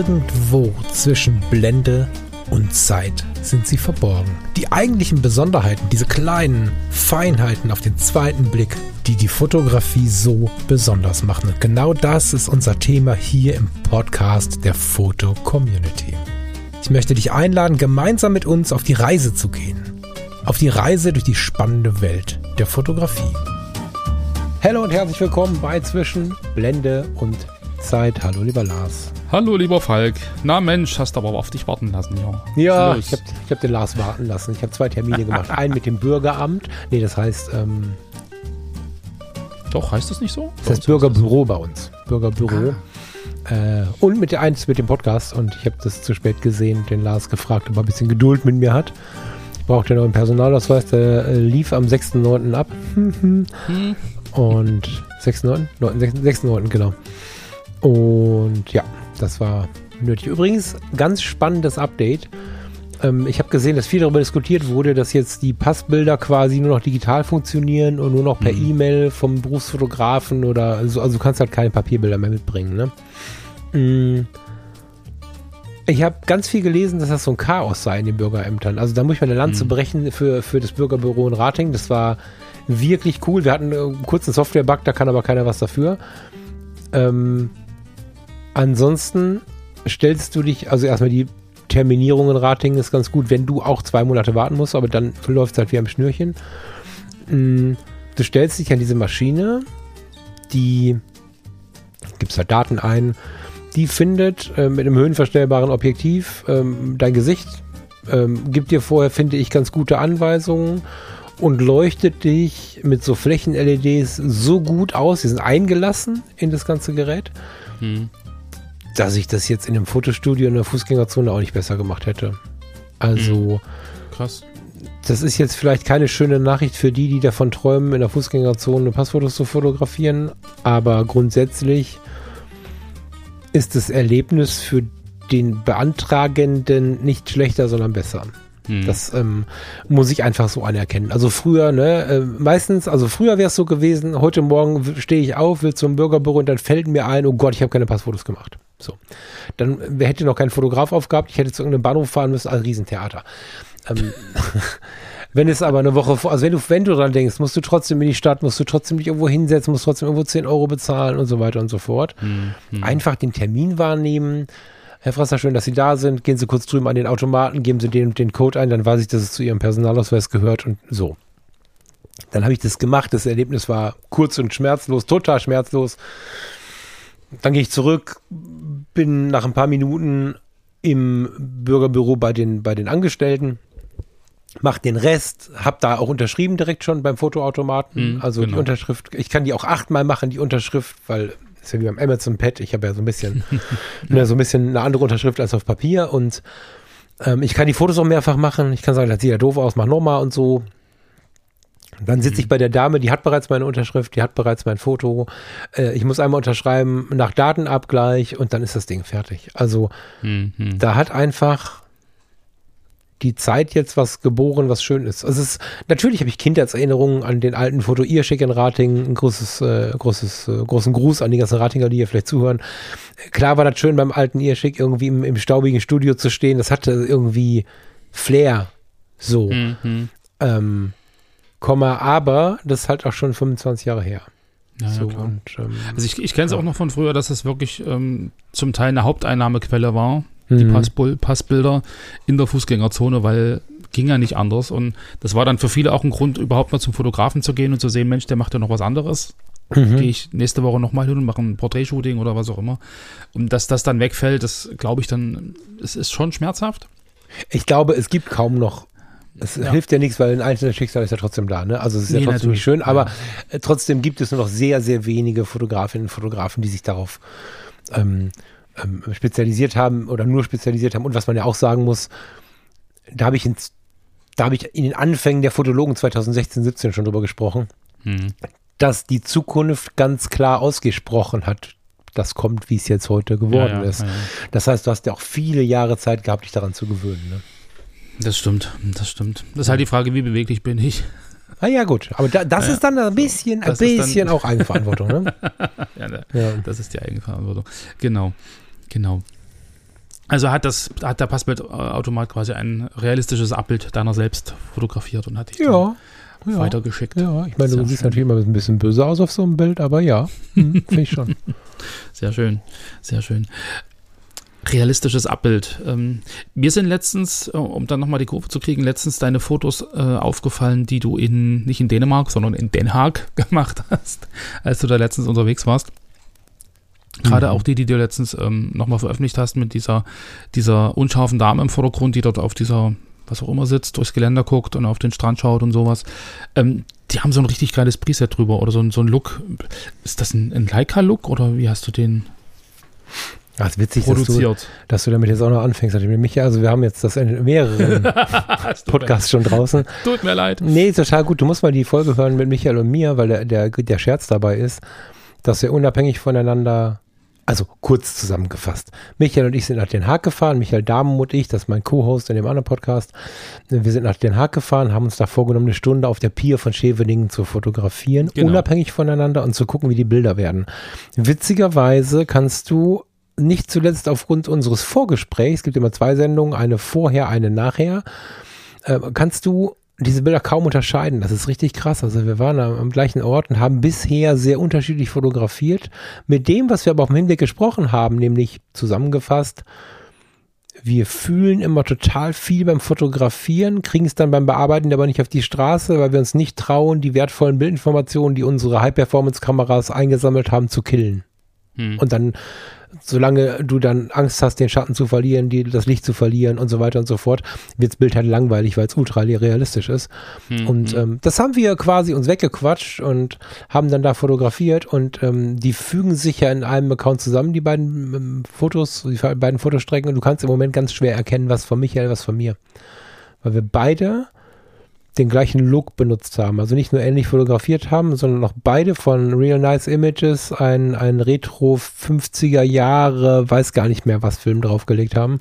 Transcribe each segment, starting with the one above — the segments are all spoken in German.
Irgendwo zwischen Blende und Zeit sind sie verborgen. Die eigentlichen Besonderheiten, diese kleinen Feinheiten auf den zweiten Blick, die die Fotografie so besonders machen. Und genau das ist unser Thema hier im Podcast der Foto-Community. Ich möchte dich einladen, gemeinsam mit uns auf die Reise zu gehen. Auf die Reise durch die spannende Welt der Fotografie. Hallo und herzlich willkommen bei Zwischen Blende und Zeit. Hallo lieber Lars. Hallo lieber Falk. Na Mensch, hast aber auf dich warten lassen, ja. Ja, ich hab den Lars warten lassen. Ich habe 2 Termine gemacht. Einen mit dem Bürgeramt. Nee, das heißt... Doch, heißt das nicht so? Das heißt Bürgerbüro bei uns. Bürgerbüro. Und mit dem Podcast. Und ich habe das zu spät gesehen, den Lars gefragt, ob er ein bisschen Geduld mit mir hat. Ich brauchte noch einen Personalausweis. Der lief am 6.9. ab. Und 6.9? 6.9, genau. Und ja, das war nötig. Übrigens, ganz spannendes Update. Ich habe gesehen, dass viel darüber diskutiert wurde, dass jetzt die Passbilder quasi nur noch digital funktionieren und nur noch per E-Mail vom Berufsfotografen oder so. Also du kannst halt keine Papierbilder mehr mitbringen, ne? Ich habe ganz viel gelesen, dass das so ein Chaos sei in den Bürgerämtern. Also da muss ich meine Lanze brechen für das Bürgerbüro in Ratingen. Das war wirklich cool. Wir hatten einen kurzen Software-Bug, da kann aber keiner was dafür. Ansonsten stellst du dich, also erstmal die Terminierung in Ratingen ist ganz gut, wenn du auch 2 Monate warten musst, aber dann läuft es halt wie am Schnürchen. Du stellst dich an diese Maschine, die gibst halt Daten ein, die findet mit einem höhenverstellbaren Objektiv dein Gesicht, gibt dir vorher, finde ich, ganz gute Anweisungen und leuchtet dich mit so Flächen-LEDs so gut aus, die sind eingelassen in das ganze Gerät, dass ich das jetzt in einem Fotostudio in der Fußgängerzone auch nicht besser gemacht hätte. Also, krass. Das ist jetzt vielleicht keine schöne Nachricht für die davon träumen, in der Fußgängerzone Passfotos zu fotografieren, aber grundsätzlich ist das Erlebnis für den Beantragenden nicht schlechter, sondern besser. Das muss ich einfach so anerkennen. Also früher, meistens, also früher wäre es so gewesen, heute Morgen stehe ich auf, will zum Bürgerbüro und dann fällt mir ein, oh Gott, ich habe keine Passfotos gemacht. So. Dann hätte noch kein Fotograf aufgehabt, ich hätte zu irgendeinem Bahnhof fahren müssen, ein Riesentheater. Wenn es aber eine Woche vor, also wenn du dran denkst, musst du trotzdem in die Stadt, musst du trotzdem dich irgendwo hinsetzen, musst trotzdem irgendwo 10 Euro bezahlen und so weiter und so fort. Einfach den Termin wahrnehmen. Herr Frasser, schön, dass Sie da sind. Gehen Sie kurz drüben an den Automaten, geben Sie den Code ein, dann weiß ich, dass es zu Ihrem Personalausweis gehört und so. Dann habe ich das gemacht. Das Erlebnis war kurz und schmerzlos, total schmerzlos. Dann gehe ich zurück, bin nach ein paar Minuten im Bürgerbüro bei den Angestellten, mach den Rest, hab da auch unterschrieben direkt schon beim Fotoautomaten. Also genau. Die Unterschrift, ich kann die auch 8-mal machen, die Unterschrift, weil ist ja wie beim Amazon Pad, ich habe ja so ein bisschen eine andere Unterschrift als auf Papier und ich kann die Fotos auch mehrfach machen. Ich kann sagen, das sieht ja doof aus, mach nochmal und so. Und dann sitze ich bei der Dame, die hat bereits meine Unterschrift, die hat bereits mein Foto. Ich muss einmal unterschreiben nach Datenabgleich und dann ist das Ding fertig. Also da hat einfach die Zeit jetzt was geboren, was schön ist. Also natürlich habe ich Kindheitserinnerungen an den alten Foto-Irrschick in Ratingen. Ein großen Gruß an die ganzen Ratinger, die hier vielleicht zuhören. Klar war das schön, beim alten Irrschick irgendwie im staubigen Studio zu stehen. Das hatte irgendwie Flair. So. Aber das ist halt auch schon 25 Jahre her. Ja, so, ja, und, also ich kenne es auch noch von früher, dass es wirklich zum Teil eine Haupteinnahmequelle war. Die Passbilder in der Fußgängerzone, weil ging ja nicht anders und das war dann für viele auch ein Grund, überhaupt mal zum Fotografen zu gehen und zu sehen, Mensch, der macht ja noch was anderes. Gehe ich nächste Woche nochmal hin und mache ein Porträtshooting oder was auch immer. Und dass das dann wegfällt, das glaube ich dann, es ist schon schmerzhaft. Ich glaube, es gibt kaum noch, es hilft ja nichts, weil ein einzelnes Schicksal ist ja trotzdem da, ne? Also es ist ja trotzdem nicht schön, aber trotzdem gibt es nur noch sehr, sehr wenige Fotografinnen und Fotografen, die sich darauf spezialisiert haben oder nur spezialisiert haben. Und was man ja auch sagen muss, da habe ich in den Anfängen der Fotologen 2016, 17 schon drüber gesprochen, dass die Zukunft ganz klar ausgesprochen hat, das kommt, wie es jetzt heute geworden ist. Ja. Das heißt, du hast ja auch viele Jahre Zeit gehabt, dich daran zu gewöhnen. Ne? Das stimmt. Das ist halt die Frage, wie beweglich bin ich? Ah ja, gut. Aber das ist dann ein bisschen auch Eigenverantwortung, ne? Das ist die Eigenverantwortung. Genau. Also hat der Passbildautomat quasi ein realistisches Abbild deiner selbst fotografiert und hat dich dann weitergeschickt. Ja, ich meine, du siehst natürlich immer ein bisschen böse aus auf so einem Bild, aber ja, finde ich schon. Sehr schön, sehr schön. Realistisches Abbild. Mir sind letztens, um dann nochmal die Kurve zu kriegen, deine Fotos aufgefallen, die du nicht in Dänemark, sondern in Den Haag gemacht hast, als du da letztens unterwegs warst. Gerade auch die du letztens nochmal veröffentlicht hast mit dieser unscharfen Dame im Vordergrund, die dort auf dieser, was auch immer sitzt, durchs Geländer guckt und auf den Strand schaut und sowas. Die haben so ein richtig geiles Preset drüber oder so ein Look. Ist das ein Leica-Look oder wie hast du den das ist witzig, produziert? Dass du damit jetzt auch noch anfängst. Also wir haben jetzt das in mehreren Podcasts schon draußen. Tut mir leid. Nee, ist total gut. Du musst mal die Folge hören mit Michael und mir, weil der Scherz dabei ist, dass wir unabhängig voneinander, also kurz zusammengefasst, Michael und ich sind nach Den Haag gefahren, Michael Dahmen und ich, das ist mein Co-Host in dem anderen Podcast, wir sind nach Den Haag gefahren, haben uns da vorgenommen, eine Stunde auf der Pier von Scheveningen zu fotografieren, unabhängig voneinander und zu gucken, wie die Bilder werden. Witzigerweise kannst du nicht zuletzt aufgrund unseres Vorgesprächs, es gibt immer 2 Sendungen, eine vorher, eine nachher, kannst du diese Bilder kaum unterscheiden. Das ist richtig krass. Also wir waren am gleichen Ort und haben bisher sehr unterschiedlich fotografiert. Mit dem, was wir aber auf dem Hinweg gesprochen haben, nämlich zusammengefasst, wir fühlen immer total viel beim Fotografieren, kriegen es dann beim Bearbeiten aber nicht auf die Straße, weil wir uns nicht trauen, die wertvollen Bildinformationen, die unsere High-Performance-Kameras eingesammelt haben, zu killen. Und dann, solange du dann Angst hast, den Schatten zu verlieren, das Licht zu verlieren und so weiter und so fort, wird das Bild halt langweilig, weil es ultra realistisch ist. Und das haben wir quasi uns weggequatscht und haben dann da fotografiert und die fügen sich ja in einem Account zusammen, die beiden Fotos, die beiden Fotostrecken, und du kannst im Moment ganz schwer erkennen, was von Michael, was von mir. Weil wir beide den gleichen Look benutzt haben. Also nicht nur ähnlich fotografiert haben, sondern auch beide von Real Nice Images ein Retro 50er Jahre, weiß gar nicht mehr was Film draufgelegt haben.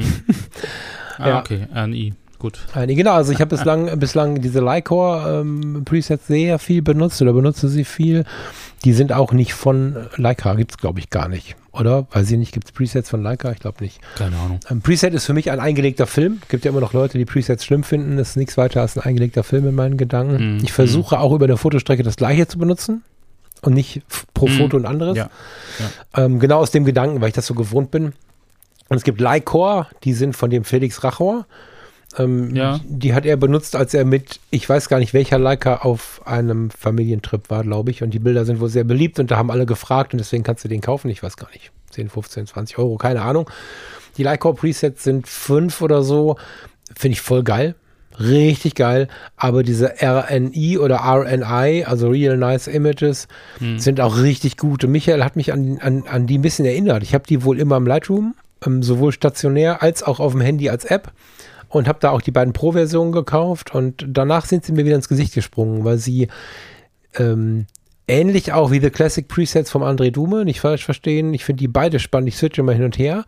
Okay, RNI, gut. Genau, also ich habe bislang diese Leica Presets sehr viel benutzt oder benutze sie viel. Die sind auch nicht von Leica, gibt es glaube ich gar nicht. Oder? Weiß ich nicht, gibt es Presets von Leica? Ich glaube nicht. Keine Ahnung. Preset ist für mich ein eingelegter Film. Gibt ja immer noch Leute, die Presets schlimm finden. Das ist nichts weiter als ein eingelegter Film in meinen Gedanken. Ich versuche auch über eine Fotostrecke das Gleiche zu benutzen und nicht pro Foto ein anderes. Ja. Genau aus dem Gedanken, weil ich das so gewohnt bin. Und es gibt Leica, die sind von dem Felix Rachor. Die hat er benutzt, als er mit, ich weiß gar nicht welcher Leica, auf einem Familientrip war, glaube ich. Und die Bilder sind wohl sehr beliebt und da haben alle gefragt und deswegen kannst du den kaufen. Ich weiß gar nicht, 10, 15, 20 Euro, keine Ahnung. Die Leica Presets sind 5 oder so. Finde ich voll geil. Richtig geil. Aber diese RNI oder RNI, also Real Nice Images, sind auch richtig gut. Und Michael hat mich an die ein bisschen erinnert. Ich habe die wohl immer im Lightroom, sowohl stationär als auch auf dem Handy als App. Und habe da auch die beiden Pro-Versionen gekauft und danach sind sie mir wieder ins Gesicht gesprungen, weil sie ähnlich auch wie The Classic Presets vom André Dume, nicht falsch verstehen, ich finde die beide spannend, ich switche immer hin und her,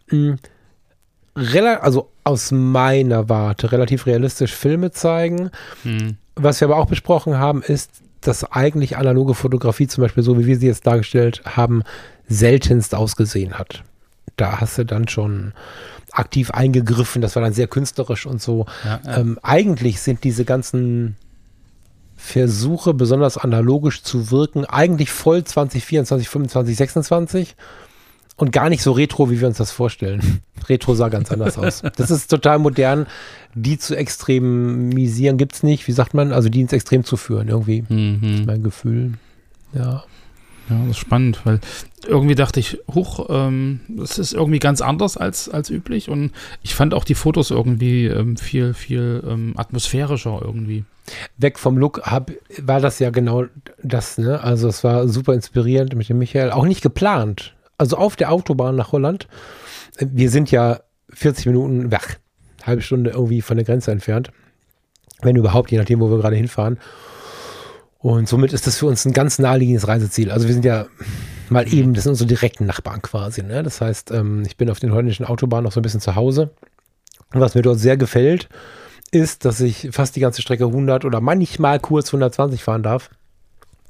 also aus meiner Warte relativ realistisch Filme zeigen. Was wir aber auch besprochen haben, ist, dass eigentlich analoge Fotografie, zum Beispiel so wie wir sie jetzt dargestellt haben, seltenst ausgesehen hat. Da hast du dann schon aktiv eingegriffen, das war dann sehr künstlerisch und so. Ja. Eigentlich sind diese ganzen Versuche, besonders analogisch zu wirken, eigentlich voll 2024, 25, 26 und gar nicht so retro, wie wir uns das vorstellen. Retro sah ganz anders aus. Das ist total modern. Die zu extremisieren gibt es nicht. Wie sagt man? Also die ins Extrem zu führen irgendwie. Ist mein Gefühl. Ja. Ja, das ist spannend, weil irgendwie dachte ich, das ist irgendwie ganz anders als üblich und ich fand auch die Fotos irgendwie viel atmosphärischer irgendwie. Weg vom Look war das ja genau das, ne? Also es war super inspirierend mit dem Michael, auch nicht geplant. Also auf der Autobahn nach Holland, wir sind ja 40 Minuten, halbe Stunde irgendwie von der Grenze entfernt, wenn überhaupt, je nachdem, wo wir gerade hinfahren. Und somit ist das für uns ein ganz naheliegendes Reiseziel. Also wir sind ja mal eben, das sind unsere direkten Nachbarn quasi. Ne? Das heißt, ich bin auf den holländischen Autobahnen noch so ein bisschen zu Hause. Und was mir dort sehr gefällt, ist, dass ich fast die ganze Strecke 100 oder manchmal kurz 120 fahren darf.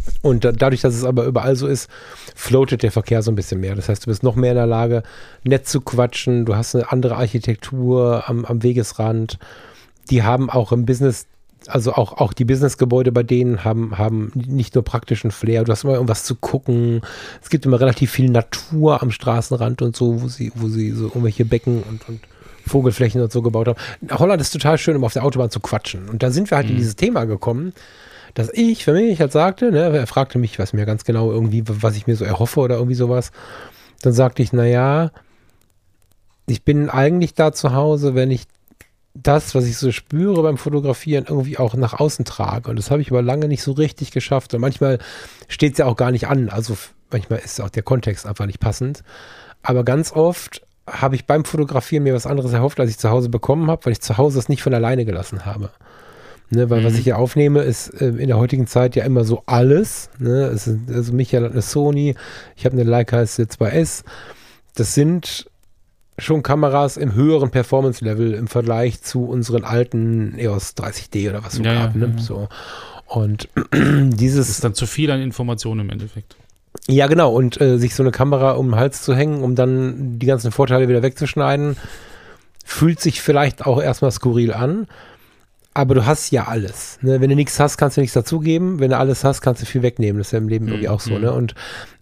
Und dadurch, dass es aber überall so ist, floatet der Verkehr so ein bisschen mehr. Das heißt, du bist noch mehr in der Lage, nett zu quatschen. Du hast eine andere Architektur am Wegesrand. Die haben auch im Business, also auch die Businessgebäude bei denen haben nicht nur praktischen Flair. Du hast immer irgendwas zu gucken. Es gibt immer relativ viel Natur am Straßenrand und so, wo sie so irgendwelche Becken und Vogelflächen und so gebaut haben. Holland ist total schön, um auf der Autobahn zu quatschen. Und da sind wir halt in dieses Thema gekommen, dass ich für mich halt sagte, ne, er fragte mich, was mir ganz genau irgendwie, was ich mir so erhoffe oder irgendwie sowas. Dann sagte ich, naja, ich bin eigentlich da zu Hause, wenn ich das, was ich so spüre beim Fotografieren, irgendwie auch nach außen trage. Und das habe ich aber lange nicht so richtig geschafft. Und manchmal steht es ja auch gar nicht an. Also manchmal ist auch der Kontext einfach nicht passend. Aber ganz oft habe ich beim Fotografieren mir was anderes erhofft, als ich zu Hause bekommen habe, weil ich zu Hause es nicht von alleine gelassen habe. Ne, weil was ich hier aufnehme, ist in der heutigen Zeit ja immer so alles. Ne? Also Michael hat eine Sony, ich habe eine Leica S2S. Das sind schon Kameras im höheren Performance-Level im Vergleich zu unseren alten EOS 30D oder was so gab. Ne? So. Und dieses... Das ist dann zu viel an Informationen im Endeffekt. Ja, genau. Und sich so eine Kamera um den Hals zu hängen, um dann die ganzen Vorteile wieder wegzuschneiden, fühlt sich vielleicht auch erstmal skurril an. Aber du hast ja alles. Ne? Wenn du nichts hast, kannst du nichts dazugeben. Wenn du alles hast, kannst du viel wegnehmen. Das ist ja im Leben irgendwie auch so. Ne? Und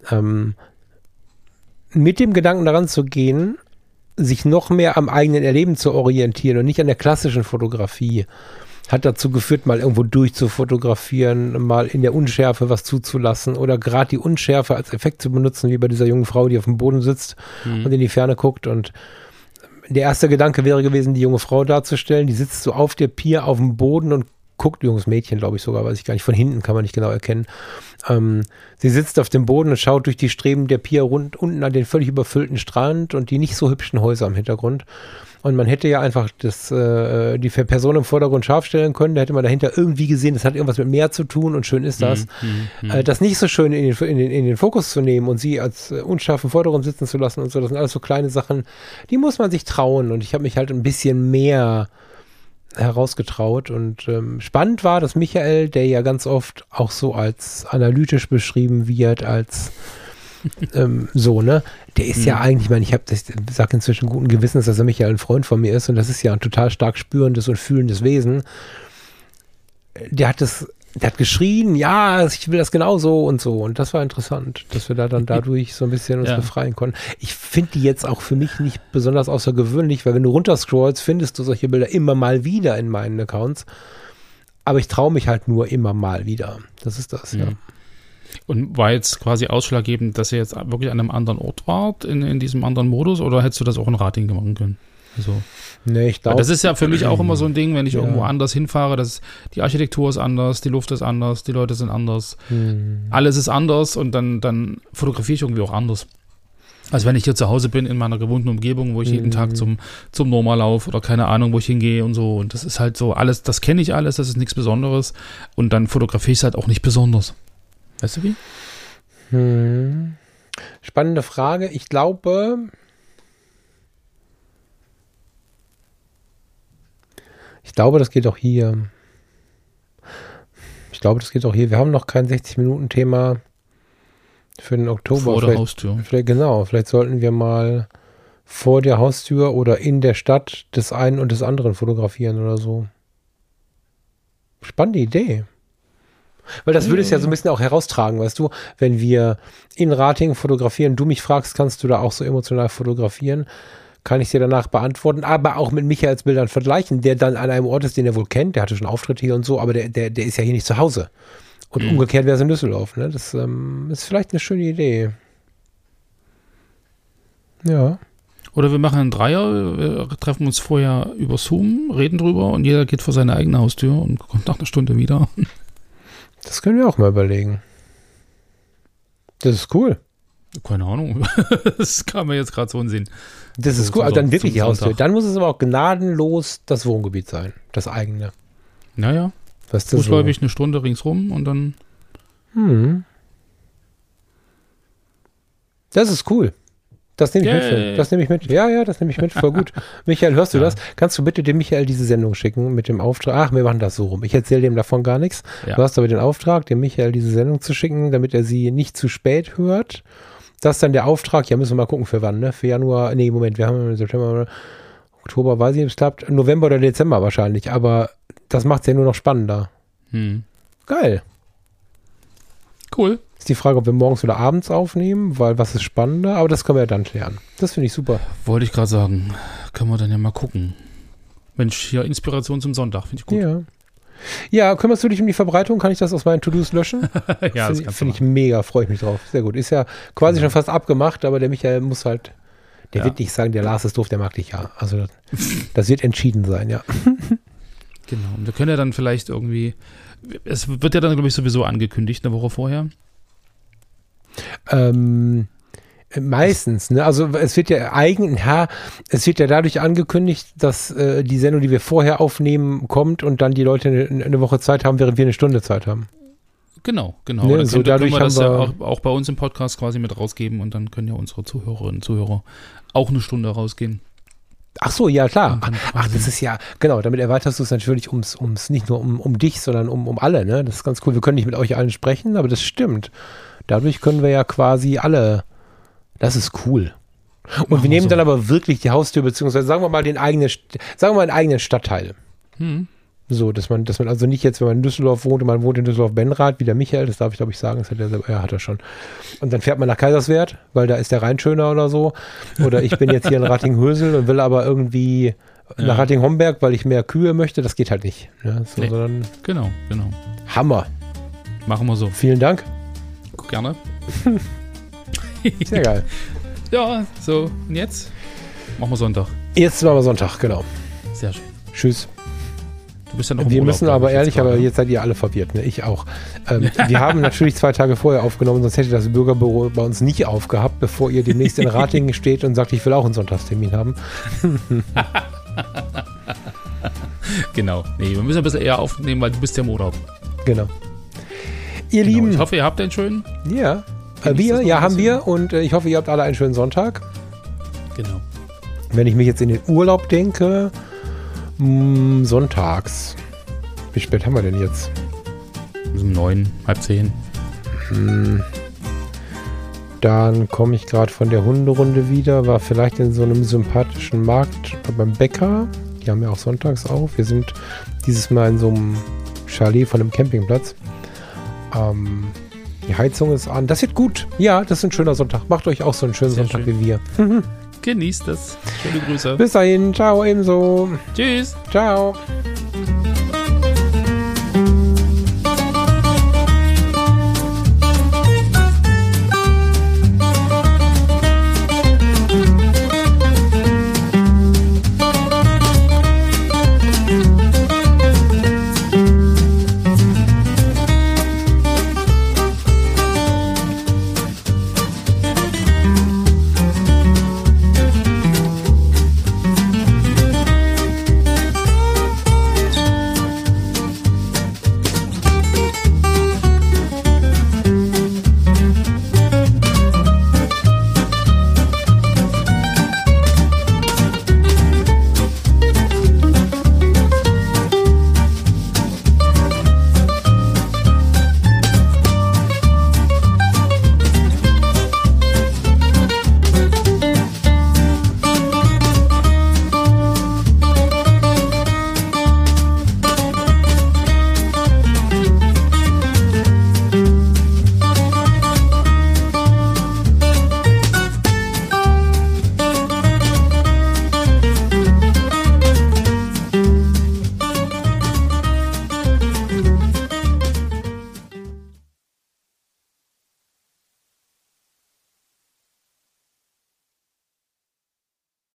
mit dem Gedanken daran zu gehen, sich noch mehr am eigenen Erleben zu orientieren und nicht an der klassischen Fotografie, hat dazu geführt, mal irgendwo durchzufotografieren, mal in der Unschärfe was zuzulassen oder gerade die Unschärfe als Effekt zu benutzen, wie bei dieser jungen Frau, die auf dem Boden sitzt und in die Ferne guckt. Und der erste Gedanke wäre gewesen, die junge Frau darzustellen, die sitzt so auf der Pier auf dem Boden und guckt, junges Mädchen, glaube ich sogar, weiß ich gar nicht, von hinten kann man nicht genau erkennen. Sie sitzt auf dem Boden und schaut durch die Streben der Pier unten an den völlig überfüllten Strand und die nicht so hübschen Häuser im Hintergrund. Und man hätte ja einfach die Person im Vordergrund scharf stellen können, da hätte man dahinter irgendwie gesehen, das hat irgendwas mit Meer zu tun und schön ist das. Das nicht so schön in den Fokus zu nehmen und sie als unscharf im Vordergrund sitzen zu lassen und so, das sind alles so kleine Sachen, die muss man sich trauen. Und ich habe mich halt ein bisschen mehr herausgetraut und spannend war, dass Michael, der ja ganz oft auch so als analytisch beschrieben wird, als so, ne? Der ist ja eigentlich, ich meine, ich sage inzwischen guten Gewissens, dass er Michael ein Freund von mir ist und das ist ja ein total stark spürendes und fühlendes Wesen. Der hat geschrien, ja, ich will das genauso und so. Und das war interessant, dass wir da dann dadurch so ein bisschen uns befreien konnten. Ich finde die jetzt auch für mich nicht besonders außergewöhnlich, weil wenn du runterscrollst, findest du solche Bilder immer mal wieder in meinen Accounts. Aber ich traue mich halt nur immer mal wieder. Das ist das, ja. Und war jetzt quasi ausschlaggebend, dass ihr jetzt wirklich an einem anderen Ort wart, in diesem anderen Modus, oder hättest du das auch in Rating machen können? Also, nee, ich glaube. Das ist ja für mich auch immer so ein Ding, wenn ich irgendwo anders hinfahre, die Architektur ist anders, die Luft ist anders, die Leute sind anders, alles ist anders und dann fotografiere ich irgendwie auch anders. Also wenn ich hier zu Hause bin in meiner gewohnten Umgebung, wo ich jeden Tag zum Norma laufe oder keine Ahnung, wo ich hingehe und so, und das ist halt so alles, das kenne ich alles, das ist nichts Besonderes und dann fotografiere ich es halt auch nicht besonders. Weißt du wie? Spannende Frage. Ich glaube, das geht auch hier. Wir haben noch kein 60-Minuten-Thema für den Oktober. Vor der Haustür. Vielleicht sollten wir mal vor der Haustür oder in der Stadt des einen und des anderen fotografieren oder so. Spannende Idee. Weil das würde es ja so ein bisschen auch heraustragen, weißt du, wenn wir in Ratingen fotografieren, du mich fragst, kannst du da auch so emotional fotografieren, kann ich dir danach beantworten, aber auch mit Michaels Bildern vergleichen, der dann an einem Ort ist, den er wohl kennt, der hatte schon Auftritte hier und so, aber der ist ja hier nicht zu Hause. Und umgekehrt wäre es in Düsseldorf, ne? Das ist vielleicht eine schöne Idee. Ja. Oder wir machen einen Dreier, wir treffen uns vorher über Zoom, reden drüber und jeder geht vor seine eigene Haustür und kommt nach einer Stunde wieder. Das können wir auch mal überlegen. Das ist cool. Keine Ahnung. Das kam mir jetzt gerade so in den Sinn. Das ist cool. Also dann wirklich die Haustür. Dann muss es aber auch gnadenlos das Wohngebiet sein. Das eigene. Naja. Fußläufig eine Stunde ringsrum und dann. Das ist cool. Das nehme ich mit. Das nehme ich mit. Ja, das nehme ich mit. Voll gut. Michael, hörst du das? Kannst du bitte dem Michael diese Sendung schicken mit dem Auftrag? Ach, wir machen das so rum. Ich erzähle dem davon gar nichts. Ja. Du hast aber den Auftrag, dem Michael diese Sendung zu schicken, damit er sie nicht zu spät hört. Das ist dann der Auftrag. Ja, müssen wir mal gucken, für wann, ne? Für Januar. Nee, Moment, wir haben im September, Oktober, weiß ich nicht, ob es klappt. November oder Dezember wahrscheinlich. Aber das macht es ja nur noch spannender. Geil. Cool. Ist die Frage, ob wir morgens oder abends aufnehmen, weil was ist spannender, aber das können wir ja dann klären. Das finde ich super. Wollte ich gerade sagen. Können wir dann ja mal gucken. Mensch, hier Inspiration zum Sonntag, finde ich gut. Ja, kümmerst du dich um die Verbreitung? Kann ich das aus meinen To-Dos löschen? Ja, das finde ich mega, freue ich mich drauf. Sehr gut. Ist ja quasi schon fast abgemacht, aber der Michael muss halt, der wird nicht sagen, der Lars ist doof, der mag dich ja. Also das wird entschieden sein, ja. Genau. Und wir können ja dann vielleicht irgendwie, es wird ja dann, glaube ich, sowieso angekündigt, eine Woche vorher. Meistens, ne? Also es wird ja dadurch angekündigt, dass die Sendung, die wir vorher aufnehmen, kommt und dann die Leute eine Woche Zeit haben, während wir eine Stunde Zeit haben. Genau. Ne? Dann so dadurch können wir das haben wir ja auch bei uns im Podcast quasi mit rausgeben und dann können ja unsere Zuhörerinnen und Zuhörer auch eine Stunde rausgehen. Ach so, ja klar. Ach, das ist ja, genau, damit erweiterst du es natürlich ums nicht nur um dich, sondern um alle, ne? Das ist ganz cool. Wir können nicht mit euch allen sprechen, aber das stimmt. Dadurch können wir ja quasi alle, das ist cool. Und wir nehmen dann aber wirklich die Haustür, beziehungsweise sagen wir mal einen eigenen Stadtteil. So, dass man also nicht jetzt, wenn man in Düsseldorf wohnt und man wohnt in Düsseldorf-Benrath, wie der Michael, das darf ich glaube ich sagen, das hat er selber, ja, hat er schon. Und dann fährt man nach Kaiserswerth, weil da ist der Rhein schöner oder so. Oder ich bin jetzt hier in Rattinghösel und will aber irgendwie nach Ratting-Homberg, weil ich mehr Kühe möchte, das geht halt nicht. Ne? So, sondern genau. Hammer. Machen wir so. Vielen Dank. Gerne. Sehr geil. Ja, so, und jetzt? Machen wir Sonntag. Jetzt machen wir Sonntag, genau. Sehr schön. Tschüss. Du bist ja noch im Wir Urlaub, müssen aber ehrlich, aber jetzt seid ihr alle verwirrt, ne? Ich auch. Wir haben natürlich 2 Tage vorher aufgenommen, sonst hätte das Bürgerbüro bei uns nicht aufgehabt, bevor ihr demnächst in Ratingen steht und sagt, ich will auch einen Sonntagstermin haben. Genau. Nee, wir müssen ein bisschen eher aufnehmen, weil du bist ja im Urlaub. Genau. Ihr Lieben. Ich hoffe, ihr habt einen schönen. Ja. Haben wir und ich hoffe, ihr habt alle einen schönen Sonntag. Genau. Wenn ich mich jetzt in den Urlaub denke, sonntags. Wie spät haben wir denn jetzt? Um 9, halb 10. Dann komme ich gerade von der Hunderunde wieder, war vielleicht in so einem sympathischen Markt beim Bäcker. Die haben ja auch sonntags auf. Wir sind dieses Mal in so einem Chalet von einem Campingplatz. Die Heizung ist an. Das wird gut. Ja, das ist ein schöner Sonntag. Macht euch auch so einen schönen Sonntag wie wir. Genießt es. Schöne Grüße. Bis dahin. Ciao, ebenso. Tschüss. Ciao.